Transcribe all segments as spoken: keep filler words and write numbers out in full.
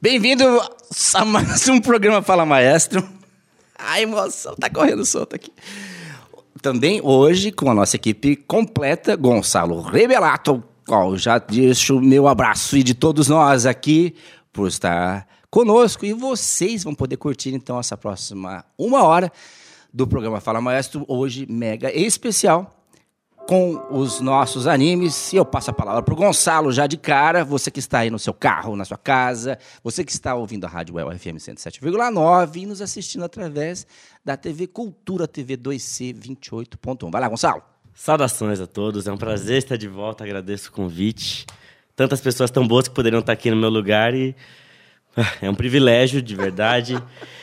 Bem-vindo a mais um programa Fala Maestro. A emoção tá correndo solta aqui. Também hoje com a nossa equipe completa, Gonçalo Rebelato, qual já deixo o meu abraço e de todos nós aqui por estar conosco. E vocês vão poder curtir então essa próxima uma hora do programa Fala Maestro, hoje mega especial, com os nossos animes. E eu passo a palavra para o Gonçalo já de cara, você que está aí no seu carro, na sua casa, você que está ouvindo a Rádio Well F M cento e sete vírgula nove e nos assistindo através da T V Cultura, T V dois C vinte e oito ponto um. Vai lá, Gonçalo. Saudações a todos, é um prazer estar de volta, agradeço o convite. Tantas pessoas tão boas que poderiam estar aqui no meu lugar e é um privilégio, de verdade.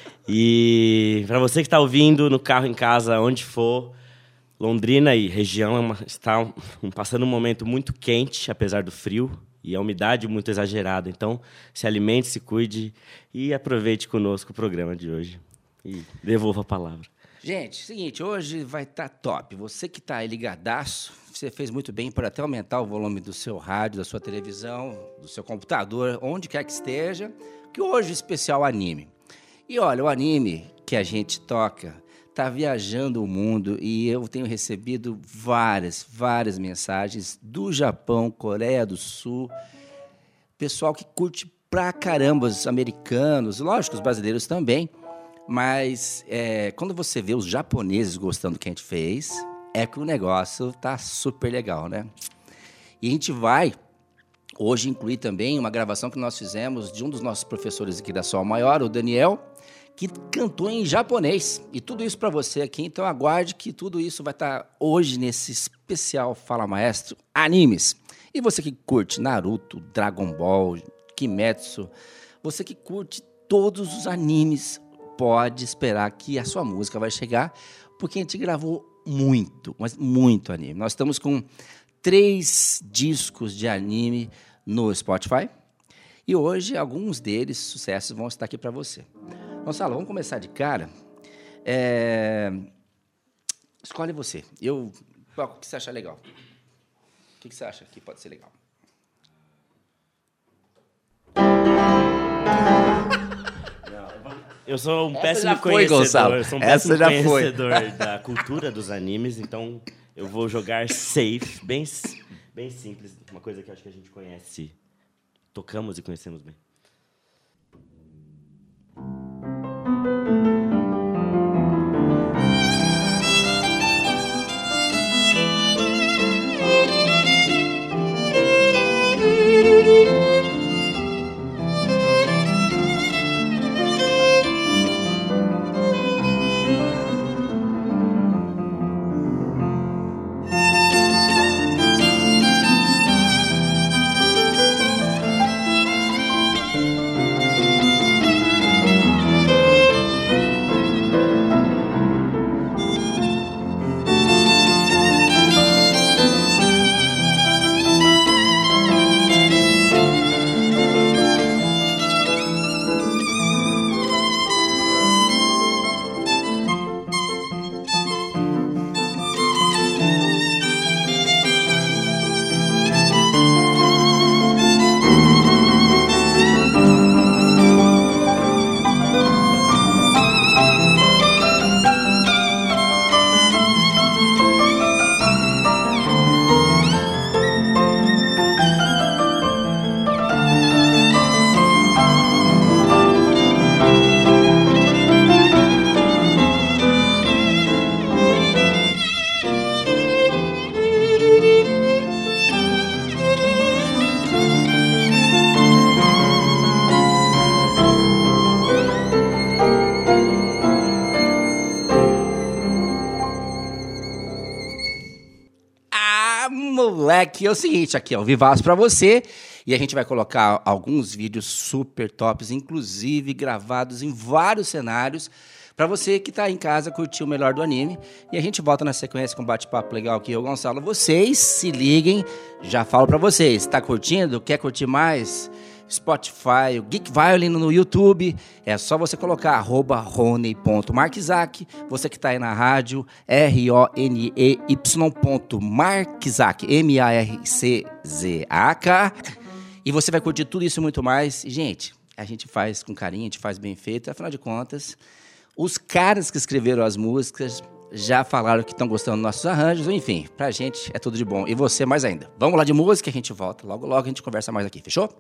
E para você que está ouvindo no carro, em casa, onde for, Londrina e região é uma, está um, passando um momento muito quente, apesar do frio, e a umidade muito exagerada. Então, se alimente, se cuide e aproveite conosco o programa de hoje. E devolva a palavra. Gente, seguinte, hoje vai estar tá top. Você que está aí ligadaço, você fez muito bem por até aumentar o volume do seu rádio, da sua televisão, do seu computador, onde quer que esteja, que hoje é especial anime. E olha, o anime que a gente toca está viajando o mundo e eu tenho recebido várias, várias mensagens do Japão, Coreia do Sul, pessoal que curte pra caramba, os americanos, lógico, os brasileiros também, mas é, quando você vê os japoneses gostando do que a gente fez, é que o negócio tá super legal, né? E a gente vai hoje incluir também uma gravação que nós fizemos de um dos nossos professores aqui da Sol Maior, o Daniel, que cantou em japonês. E tudo isso para você aqui, então aguarde que tudo isso vai estar hoje nesse especial Fala Maestro Animes. E você que curte Naruto, Dragon Ball, Kimetsu, você que curte todos os animes, pode esperar que a sua música vai chegar, porque a gente gravou muito, mas muito anime. Nós estamos com três discos de anime no Spotify e hoje alguns deles, sucessos, vão estar aqui para você. Gonçalo, vamos começar de cara. É... Escolhe você. Eu... O que você acha legal? O que você acha que pode ser legal? Eu sou um Essa péssimo já foi, conhecedor. Gonçalo. Eu sou um Essa péssimo já conhecedor foi. da cultura dos animes, então eu vou jogar safe, bem, bem simples, uma coisa que eu acho que a gente conhece, tocamos e conhecemos bem. Moleque, é o seguinte, aqui, ó, vivaço pra você, e a gente vai colocar alguns vídeos super tops, inclusive gravados em vários cenários, pra você que tá em casa curtir o melhor do anime, e a gente volta na sequência com um bate-papo legal aqui, eu, Gonçalo, vocês se liguem, já falo pra vocês, tá curtindo, quer curtir mais? Spotify, o Geek Violin no YouTube, é só você colocar arroba rony ponto marczak, você que está aí na rádio, R O N E Y ponto marczak, M A R C Z A K, e você vai curtir tudo isso e muito mais. E, gente, a gente faz com carinho, a gente faz bem feito. Afinal de contas, os caras que escreveram as músicas já falaram que estão gostando dos nossos arranjos. Enfim, pra gente é tudo de bom. E você mais ainda. Vamos lá de música, a gente volta. Logo, logo a gente conversa mais aqui. Fechou?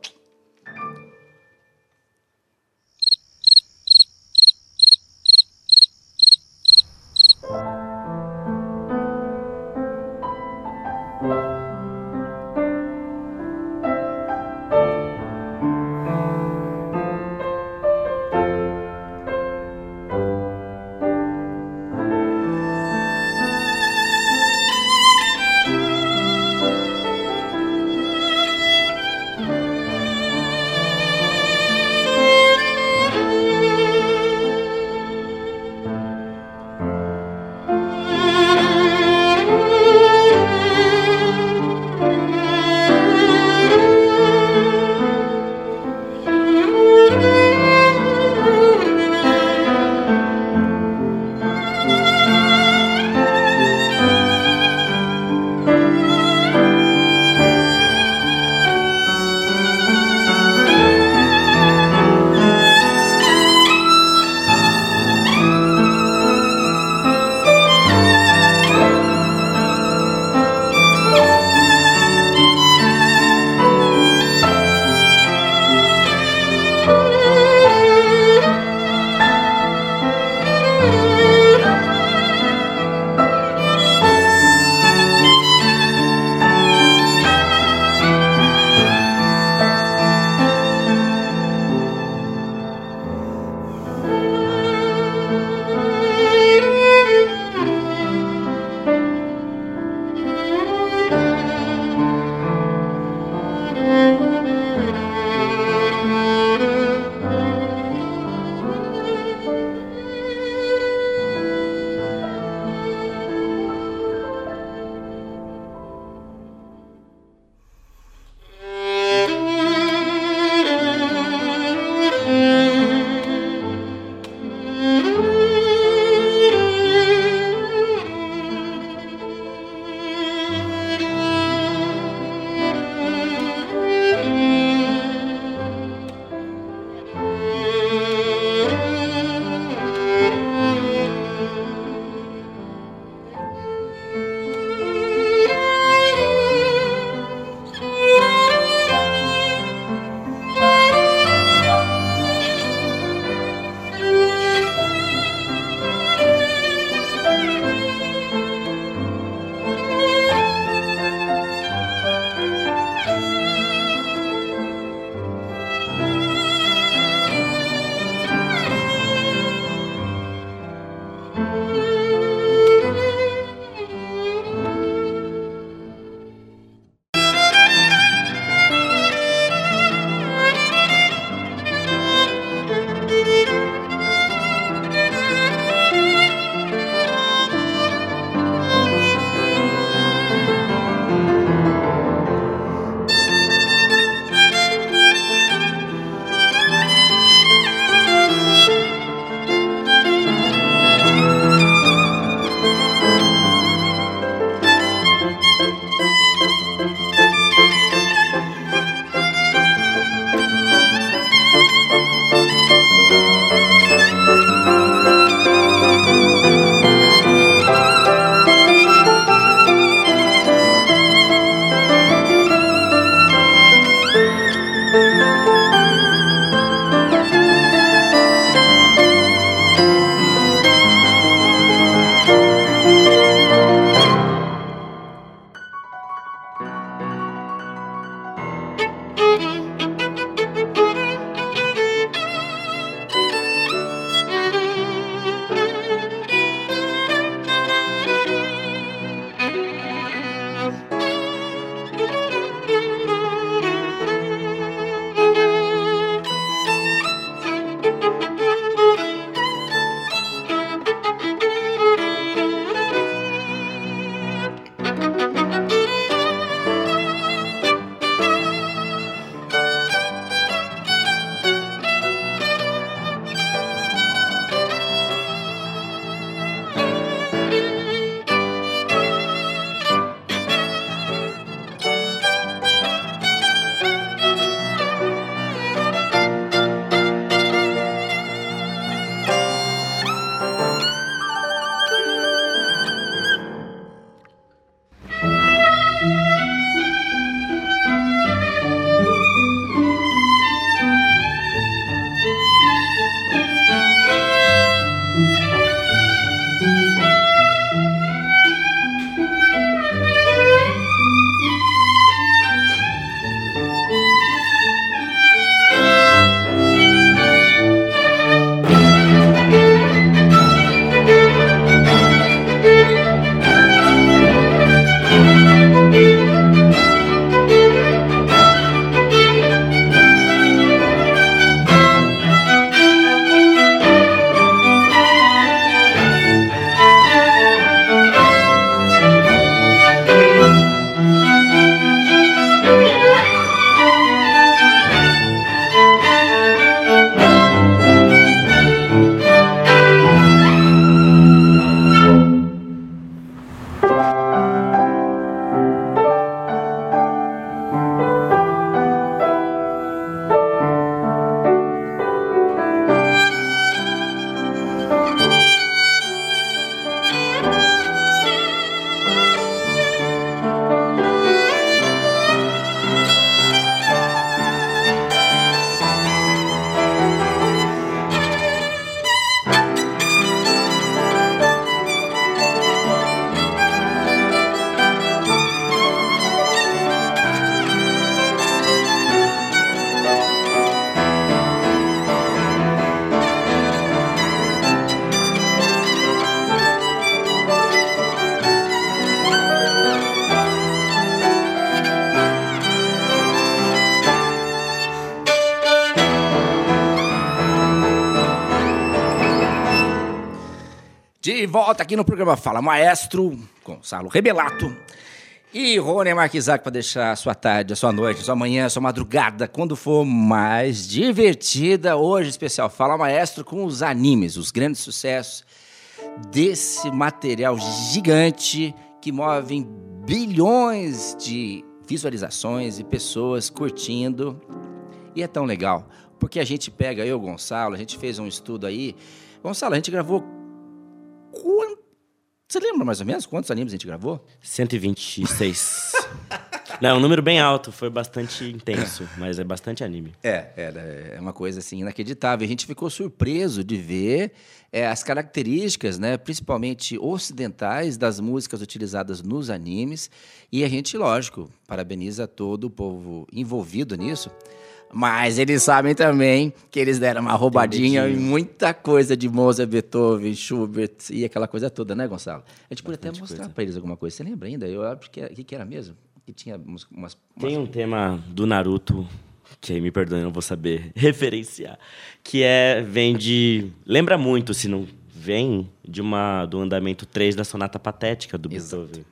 De volta aqui no programa Fala Maestro, Gonçalo Rebelato e Rony Marquisac para deixar a sua tarde, a sua noite, a sua manhã, a sua madrugada, quando for mais divertida. Hoje, especial Fala Maestro com os animes, os grandes sucessos desse material gigante que movem bilhões de visualizações e pessoas curtindo. E é tão legal, porque a gente pega, eu, Gonçalo, a gente fez um estudo aí. Gonçalo, a gente gravou... Quanto... Você lembra mais ou menos quantos animes a gente gravou? cento e vinte e seis. Não, é um número bem alto, foi bastante intenso, mas é bastante anime. É, é, é uma coisa assim inacreditável. A gente ficou surpreso de ver é, as características, né, principalmente ocidentais, das músicas utilizadas nos animes. E a gente, lógico, parabeniza todo o povo envolvido nisso. Mas eles sabem também que eles deram uma roubadinha em muita coisa de Mozart, Beethoven, Schubert e aquela coisa toda, né, Gonçalo? A gente podia até mostrar para eles alguma coisa. Você lembra ainda? Eu acho que era, que era mesmo? Que tinha umas, umas... Tem um tema do Naruto, que aí me perdoe, não vou saber referenciar, que é, vem de... Lembra muito, se não vem, de uma, do andamento três da Sonata Patética do Exato. Beethoven.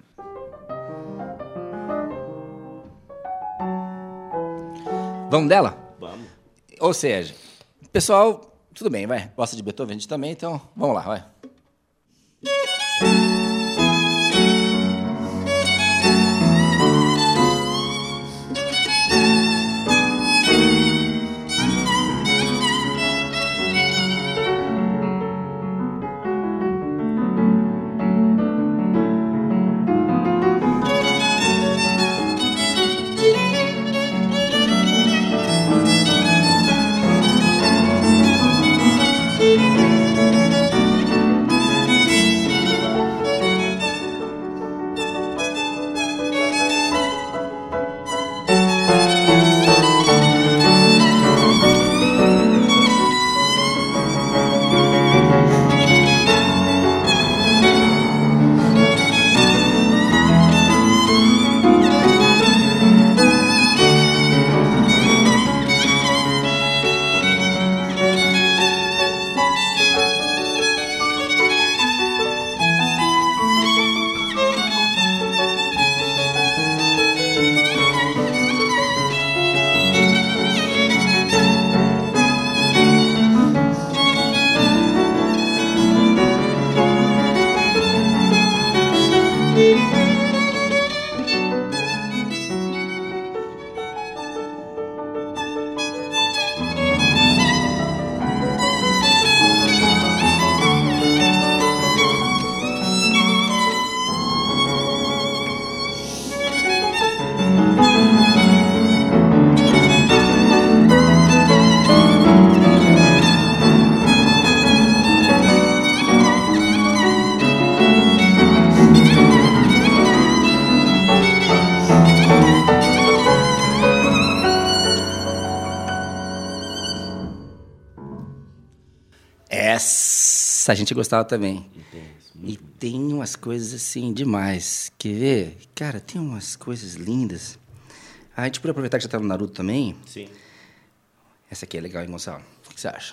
Vamos dela? Vamos. Ou seja, pessoal, tudo bem, vai. Gosta de Beethoven, a gente também, então vamos lá, vai. Essa a gente gostava também. E tem umas coisas assim demais. Quer ver? Cara, tem umas coisas lindas. A gente podia aproveitar que já tá no Naruto também. Sim. Essa aqui é legal, hein, Gonçalo? O que você acha?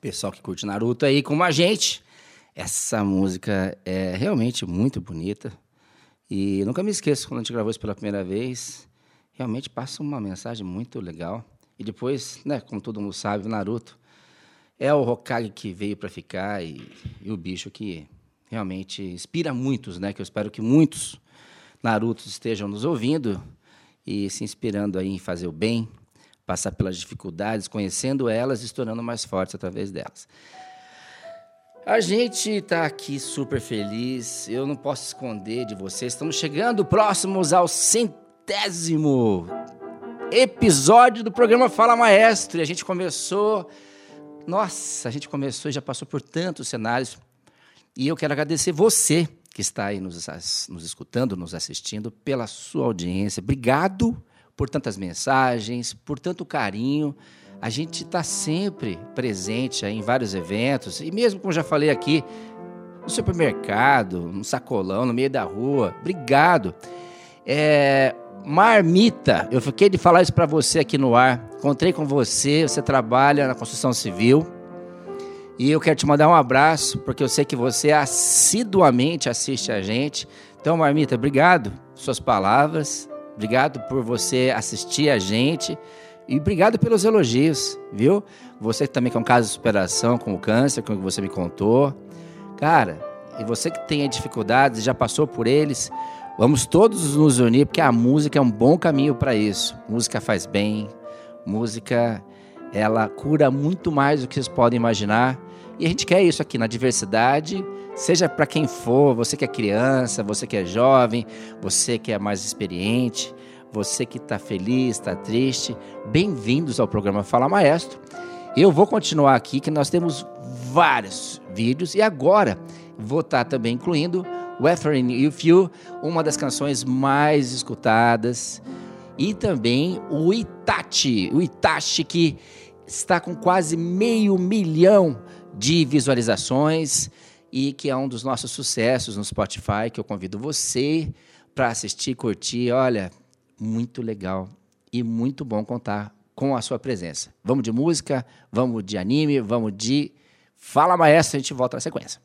pessoal que curte Naruto aí como a gente. Essa música é realmente muito bonita. E nunca me esqueço, quando a gente gravou isso pela primeira vez, realmente passa uma mensagem muito legal. E depois, né, como todo mundo sabe, o Naruto é o Hokage que veio para ficar e, e o bicho que realmente inspira muitos, né? Que eu espero que muitos Narutos estejam nos ouvindo e se inspirando aí em fazer o bem, passar pelas dificuldades, conhecendo elas e se tornando mais fortes através delas. A gente está aqui super feliz, eu não posso esconder de vocês, estamos chegando próximos ao centésimo episódio do programa Fala Maestro, e a gente começou, nossa, a gente começou e já passou por tantos cenários, e eu quero agradecer você que está aí nos, nos escutando, nos assistindo, pela sua audiência, obrigado por tantas mensagens, por tanto carinho. A gente está sempre presente aí em vários eventos, e mesmo, como já falei aqui, no supermercado, no sacolão, no meio da rua. Obrigado. É, Marmita, eu fiquei de falar isso para você aqui no ar. Encontrei com você, você trabalha na construção civil, e eu quero te mandar um abraço, porque eu sei que você assiduamente assiste a gente. Então, Marmita, obrigado por suas palavras. Obrigado por você assistir a gente e obrigado pelos elogios, viu? Você também que é um caso de superação com o câncer, como você me contou. Cara, e você que tem dificuldades e já passou por eles, vamos todos nos unir, porque a música é um bom caminho para isso. Música faz bem, música, ela cura muito mais do que vocês podem imaginar. E a gente quer isso aqui na diversidade, seja para quem for, você que é criança, você que é jovem, você que é mais experiente, você que está feliz, está triste, bem-vindos ao programa Fala Maestro. Eu vou continuar aqui, que nós temos vários vídeos, e agora vou estar também incluindo Weathering With You, uma das canções mais escutadas, e também o Itachi, o Itachi que está com quase meio milhão de visualizações e que é um dos nossos sucessos no Spotify, que eu convido você para assistir, curtir. Olha, muito legal e muito bom contar com a sua presença. Vamos de música, vamos de anime, vamos de Fala Maestro, a gente volta na sequência.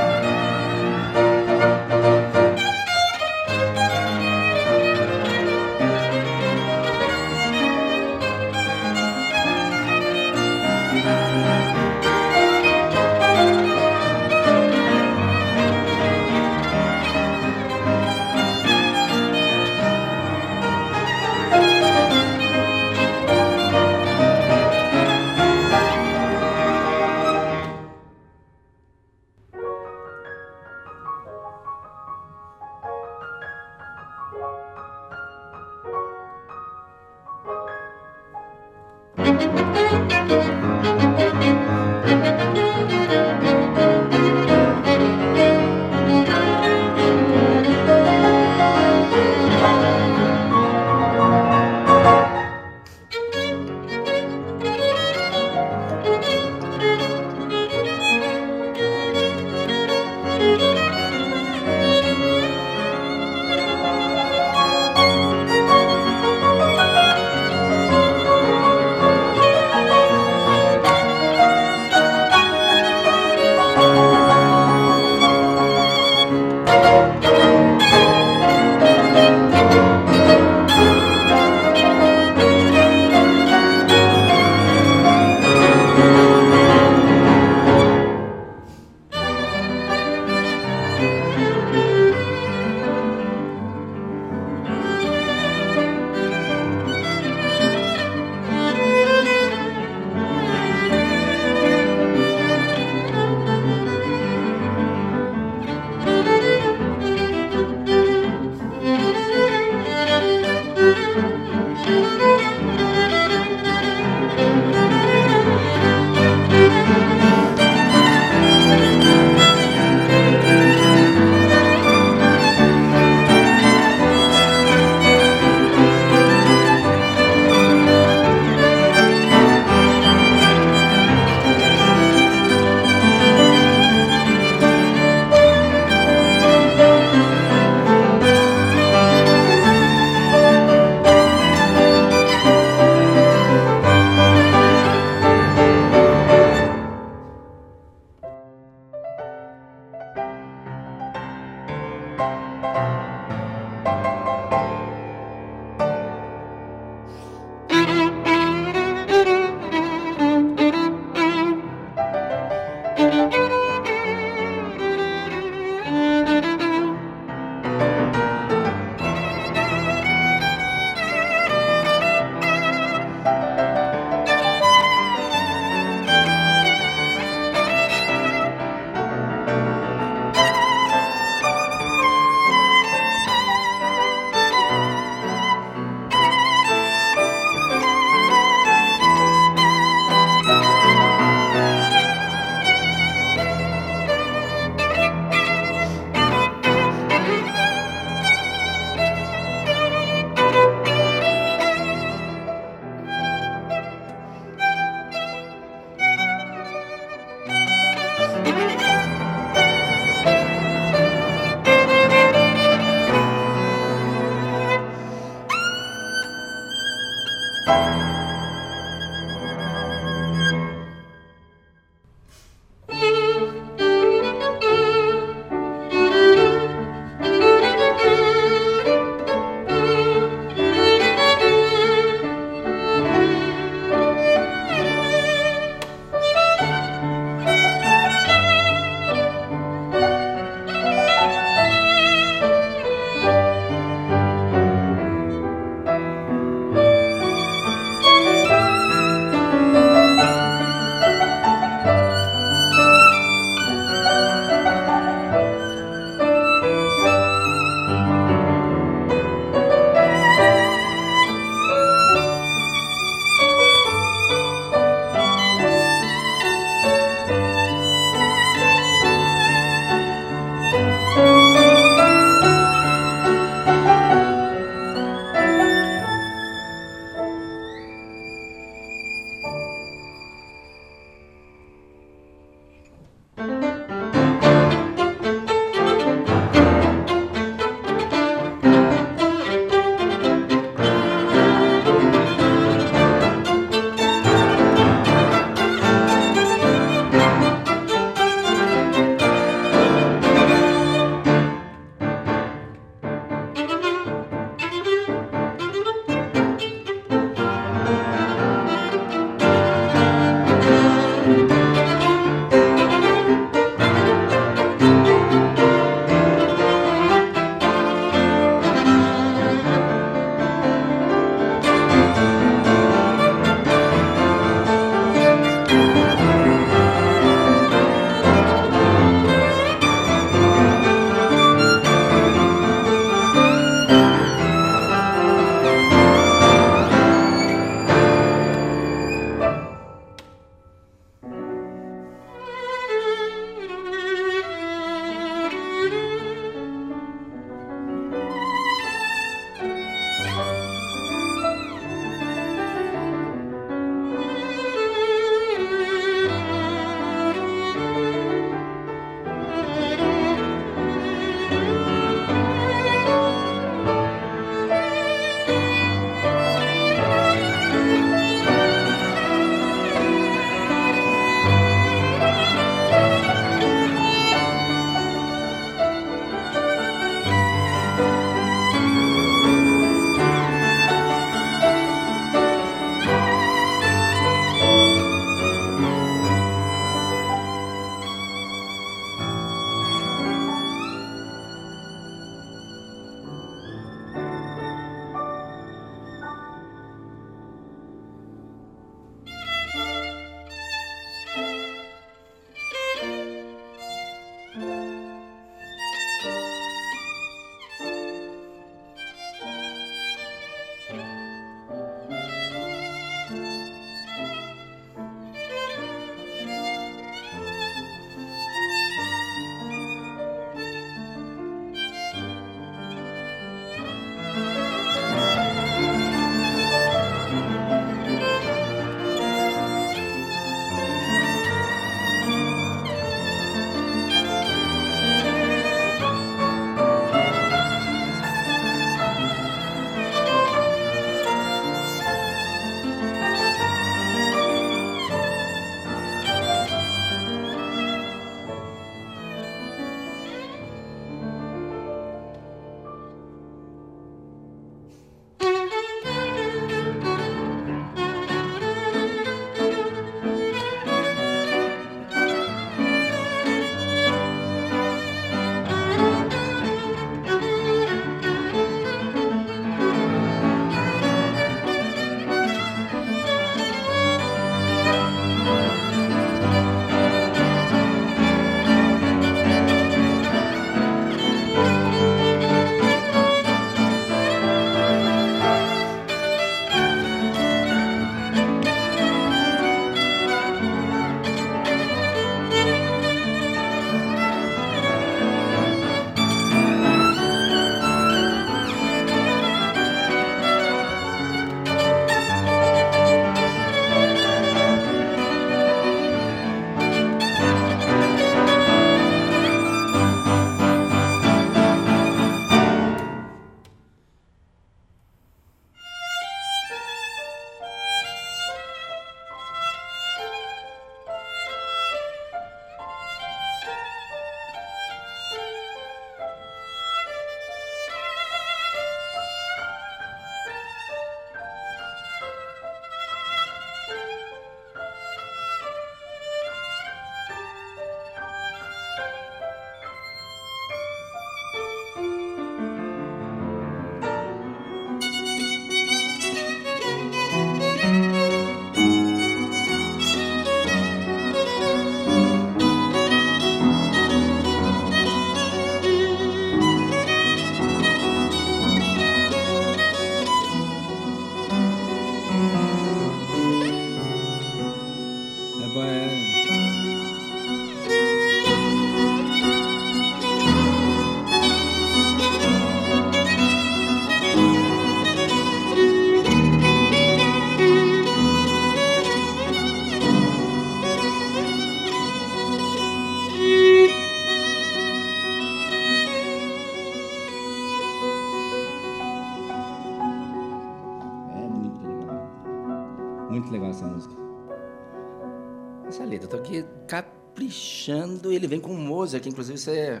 Muito legal essa música. Essa letra, eu tô aqui caprichando. Ele vem com o Mozart, que inclusive você...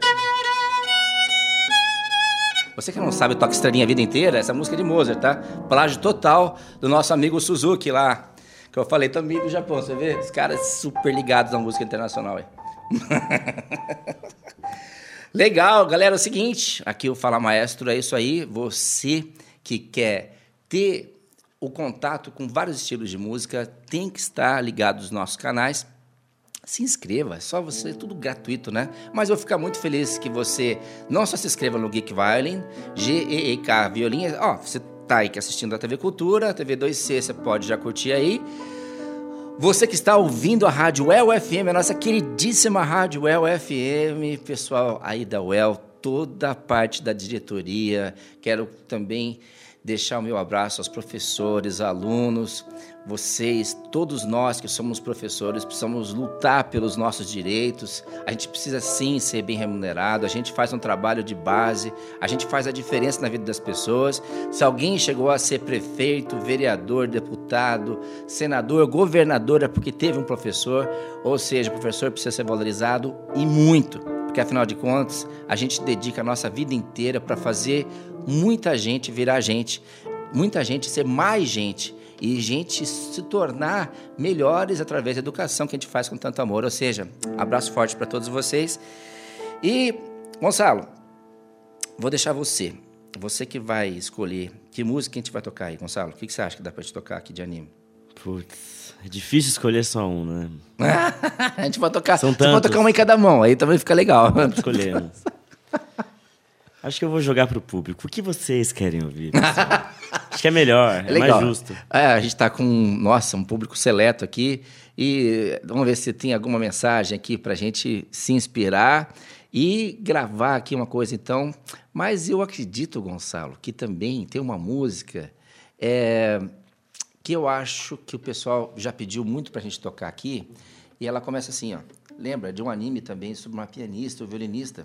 Você que não sabe, toca estradinha a vida inteira, essa música é de Mozart, tá? Plágio total do nosso amigo Suzuki lá. Que eu falei também do Japão, você vê? Os caras super ligados na música internacional aí. Legal, galera, é o seguinte, aqui o Fala Maestro é isso aí. Você que quer ter o contato com vários estilos de música tem que estar ligado nos nossos canais. Se inscreva, é só você, tudo gratuito, né? Mas eu vou ficar muito feliz que você não só se inscreva no Geek Violin, G E E K Violin, ó, você tá aí assistindo a T V Cultura, a T V dois C, você pode já curtir aí. Você que está ouvindo a Rádio U E L F M, a nossa queridíssima Rádio U E L F M, pessoal aí da U E L, toda a parte da diretoria, quero também deixar o meu abraço aos professores, alunos, vocês, todos nós que somos professores, precisamos lutar pelos nossos direitos, a gente precisa sim ser bem remunerado, a gente faz um trabalho de base, a gente faz a diferença na vida das pessoas. Se alguém chegou a ser prefeito, vereador, deputado, senador, governador, é porque teve um professor, ou seja, o professor precisa ser valorizado e muito, porque afinal de contas, a gente dedica a nossa vida inteira para fazer muita gente virar gente, muita gente ser mais gente e gente se tornar melhores através da educação que a gente faz com tanto amor. Ou seja, abraço forte para todos vocês. E, Gonçalo, vou deixar você, você que vai escolher que música a gente vai tocar aí, Gonçalo. O que você acha que dá para gente tocar aqui de anime? Putz, é difícil escolher só um, né? A gente vai tocar, São você pode tocar uma em cada mão, aí também fica legal. Escolhendo. Acho que eu vou jogar pro público. O que vocês querem ouvir? Acho que é melhor, é, é mais justo. É, a gente está com, nossa, um público seleto aqui. E vamos ver se tem alguma mensagem aqui para a gente se inspirar e gravar aqui uma coisa, então. Mas eu acredito, Gonçalo, que também tem uma música é, que eu acho que o pessoal já pediu muito para a gente tocar aqui. E ela começa assim, ó. Lembra de um anime também sobre uma pianista, um violinista?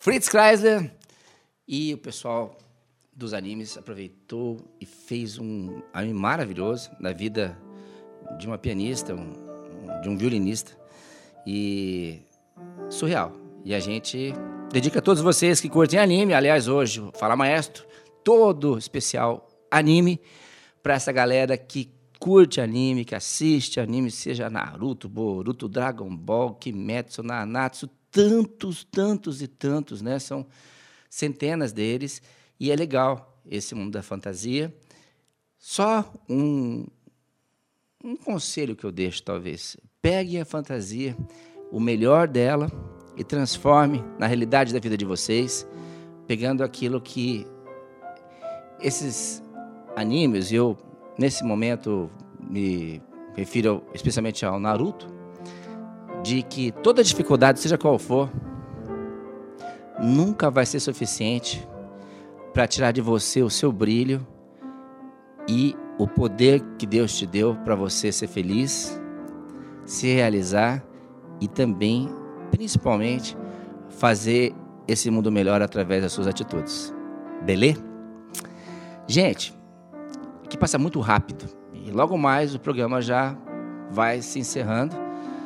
Fritz Kreisler e o pessoal dos animes aproveitou e fez um anime maravilhoso na vida de uma pianista, um, de um violinista, e surreal. E a gente dedica a todos vocês que curtem anime, aliás, hoje, o Fala Maestro, todo especial anime, para essa galera que curte anime, que assiste anime, seja Naruto, Boruto, Dragon Ball, Kimetsu, Nanatsu, tantos, tantos e tantos, né? São centenas deles, e é legal esse mundo da fantasia. Só um, um conselho que eu deixo, talvez. Pegue a fantasia, o melhor dela, e transforme na realidade da vida de vocês, pegando aquilo que esses animes, e eu, nesse momento, me refiro especialmente ao Naruto, de que toda dificuldade, seja qual for, nunca vai ser suficiente para tirar de você o seu brilho e o poder que Deus te deu para você ser feliz, se realizar e também, principalmente, fazer esse mundo melhor através das suas atitudes. Beleza? Gente, aqui passa muito rápido e logo mais o programa já vai se encerrando.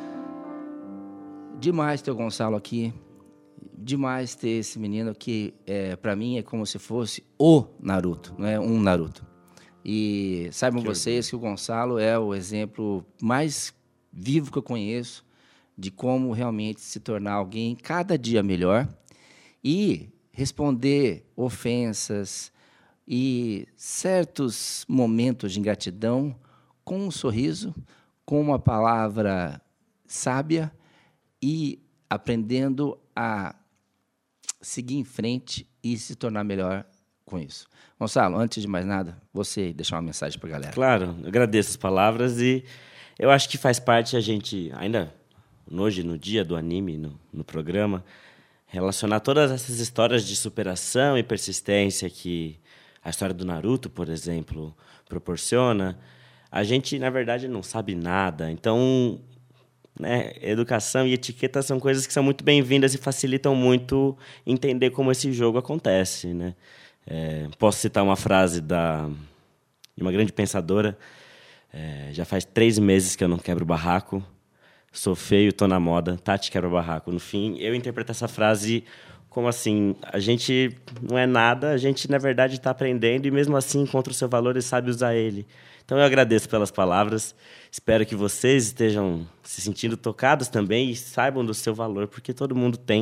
Demais ter o Gonçalo aqui, demais ter esse menino que, é, para mim, é como se fosse o Naruto, não é um Naruto. E saibam que vocês eu... que o Gonçalo é o exemplo mais vivo que eu conheço de como realmente se tornar alguém cada dia melhor e responder ofensas e certos momentos de ingratidão com um sorriso, com uma palavra sábia e aprendendo a seguir em frente e se tornar melhor com isso. Gonçalo, antes de mais nada, você deixar uma mensagem para a galera. Claro, eu agradeço as palavras e eu acho que faz parte a gente, ainda hoje, no dia do anime, no, no programa, relacionar todas essas histórias de superação e persistência que a história do Naruto, por exemplo, proporciona. A gente, na verdade, não sabe nada, então... Né? Educação e etiqueta são coisas que são muito bem-vindas e facilitam muito entender como esse jogo acontece, né? É, posso citar uma frase da, de uma grande pensadora. É, já faz três meses que eu não quebro barraco. Sou feio, tô na moda. Tati quebra barraco. No fim, eu interpreto essa frase como assim, a gente não é nada, a gente, na verdade, está aprendendo e, mesmo assim, encontra o seu valor e sabe usar ele. Então, eu agradeço pelas palavras. Espero que vocês estejam se sentindo tocados também e saibam do seu valor, porque todo mundo tem.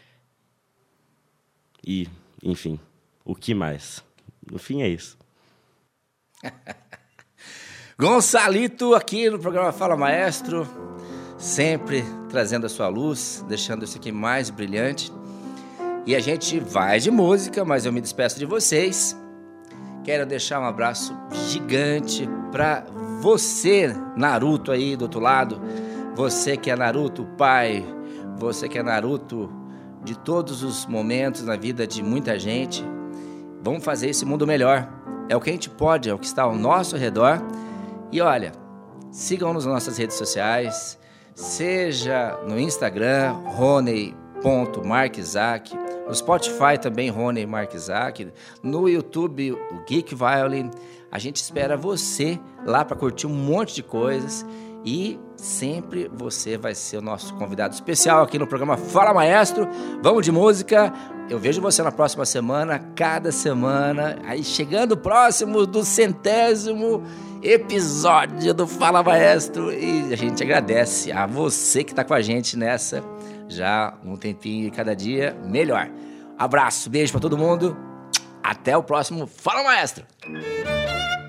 E, enfim, o que mais? No fim, é isso. Gonçalito aqui no programa Fala Maestro, sempre trazendo a sua luz, deixando isso aqui mais brilhante. E a gente vai de música, mas eu me despeço de vocês. Quero deixar um abraço gigante para você, Naruto, aí do outro lado. Você que é Naruto pai, você que é Naruto de todos os momentos na vida de muita gente. Vamos fazer esse mundo melhor. É o que a gente pode, é o que está ao nosso redor. E olha, sigam-nos nas nossas redes sociais, seja no Instagram, rony ponto marquezak, no Spotify também, Rony Marquezak, no YouTube, o Geek Violin. A gente espera você lá para curtir um monte de coisas e sempre você vai ser o nosso convidado especial aqui no programa Fala Maestro. Vamos de música. Eu vejo você na próxima semana, cada semana, aí chegando próximo do centésimo episódio do Fala Maestro, e a gente agradece a você que está com a gente nessa já um tempinho e cada dia melhor. Abraço, beijo para todo mundo. Até o próximo Fala Maestro.